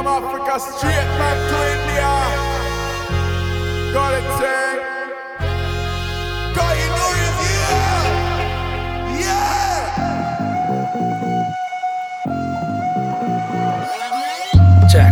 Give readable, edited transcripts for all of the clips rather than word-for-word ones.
From Africa straight back to India. Got it, say. Got you know it, yeah. Check.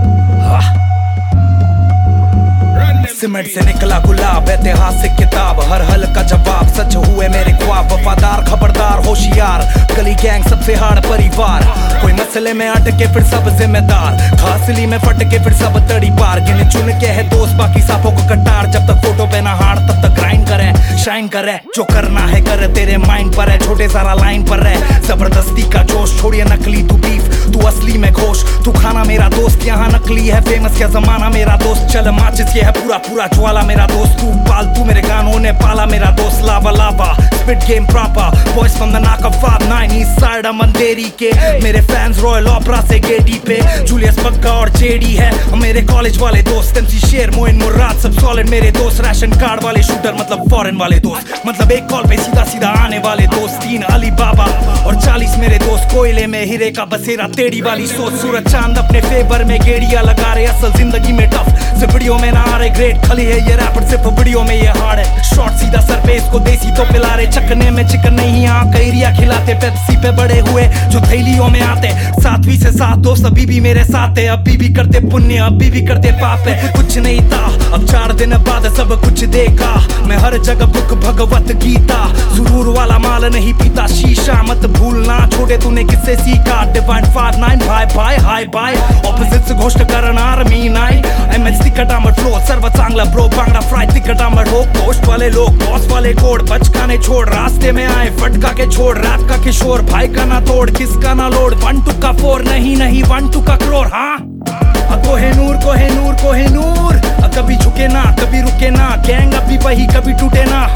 Cement से निकला गुलाब, ऐतिहासिक किताब, हर हल का जवाब, सच हुए मेरे ख्वाब, वफादार खबरदार होशियार, गली गैंग सबसे हार्ड परिवार, कोई मसले में अटके फिर सब जिम्मेदार, घासली में फटके फिर सब तड़ी पार, गिन चुन के है दोस्त बाकी सांपों को कटार, जब तक फोटो पे ना हार तब तक ग्राइंड करे, शाइन करे, जो करना है कर, तेरे माइंड पर है, छोटे सारा लाइन पर है, जबरदस्ती का जोश, छोड़िए नकली तू बीफ, तू असली में घोष, तू खाना मेरा दोस्त, यहाँ नकली है फेमस क्या जमाना मेरा दोस्त, चल माचिस ये है पूरा पूरा ज्वाला मेरा दोस्त, तू पालतू मेरे गानों ने पाला मेरा दोस्त, lava lava spit game proper, boys from the knock off 59 east side मंदेरी के, मेरे फैंस रॉयल ओपरा से गेटी पे, जूलियस बग्गा और जेडी है मेरे कॉलेज वाले दोस्त, एमसी शेर मोइन मुराद सब सॉलिड मेरे दोस्त, राशन कार्ड वाले शूटर मतलब फॉरेन वाले दोस्त, मतलब एक कॉल पे सीधा सीधा आने वाले दोस्त, 3 अली बाबा और 40 मेरे दोस्त, कोयले में हीरे का बसेरा टेढ़ी वाली सोच, सूरज चांद अपने फेवर में गेड़िया लगा रहे, असल जिंदगी में टफ से वीडियो में ना आ रहे, ग्रेट खली है ये रैपर सिर्फ वीडियो में ये हार्ड है, शॉर्ट सीधा सर पे इसको देसी तो पिला रहे, चकने में चिकन नहीं यहाँ कैरिया खिलाते, पेप्सी पे बड़े हुए जो थैलियों में आते, 7वीं से 7 दोस्त अभी भी मेरे साथ है, अभी भी करते पुण्य अभी भी करते पाप है, कुछ नहीं था अब 4 दिन बाद सब कुछ देखा, मैं हर जगह बुक भगवत गीता, सुरूर वाला माल नहीं पीता शीशा, मत भूलना छोटे तूने किससे सीखा, डिवाइन 59 भाई भाई हाई बाय, ऑपोजिट से घोषणा करना आर्मी नाई, एमएच तिकट आंबट फ्लो सर्व चांगला ब्रो, बांगड़ा फ्राई तिकट आंबट हो, पोस्ट वाले लोग बॉस वाले कोड, बचकाने छोड़ रास्ते में आए फटका के छोड़, रैप का किशोर भाई का ना तोड़, किसका ना लोड, 1 2 का 4 नहीं 1 2 का करोड़, हाँ कोहेनूर कोहेनूर कोहेनूर, कभी झुके ना कभी रुके ना, गैंग अभी वही कभी टूटे ना,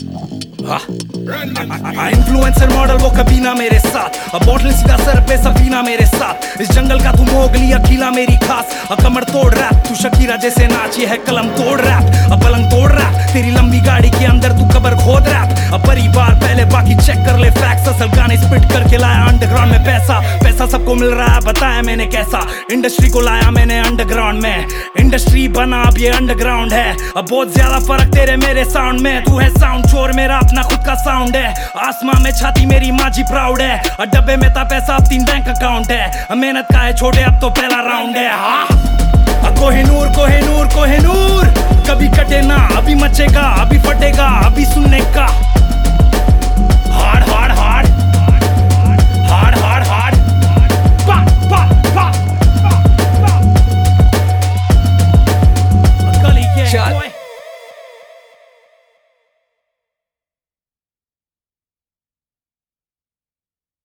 इन्फ्लुएंसर मॉडल वो कभी ना मेरे साथ, अब बॉटल सीधा सर पे सफीना मेरे साथ, इस जंगल का तू मोगली अकेला मेरी खास, कमर तोड़ रैप तू शकीरा जैसे नाच, ये है कलम तोड़ रैप, अब पलंग तोड़ रैप, तेरी लंबी गाड़ी के अंदर तू कबर खोद रैप, अब परिवार पहले बाकी चेक कर ले फैक्ट्स, असल गाने स्पिट करके लाया अंडरग्राउंड में पैसा, पैसा सबको मिल रहा है बताया मैंने कैसा, इंडस्ट्री को लाया मैंने अंडरग्राउंड में, इंडस्ट्री बना अब ये अंडरग्राउंड है, अब बहुत ज्यादा फर्क तेरे मेरे साउंड में, तू है साउंड चोर मेरा अपना खुद का साउंड है, आसमां में छाती मेरी माँ जी प्राउड है, और डब्बे में था पैसा अब 3 बैंक अकाउंट है, मेहनत का है छोटे अब तो पहला राउंड है, हाँ कोहिनूर कोहिनूर कोहिनूर, कभी कटे ना अभी मचेगा अभी फटेगा अभी सुनने का।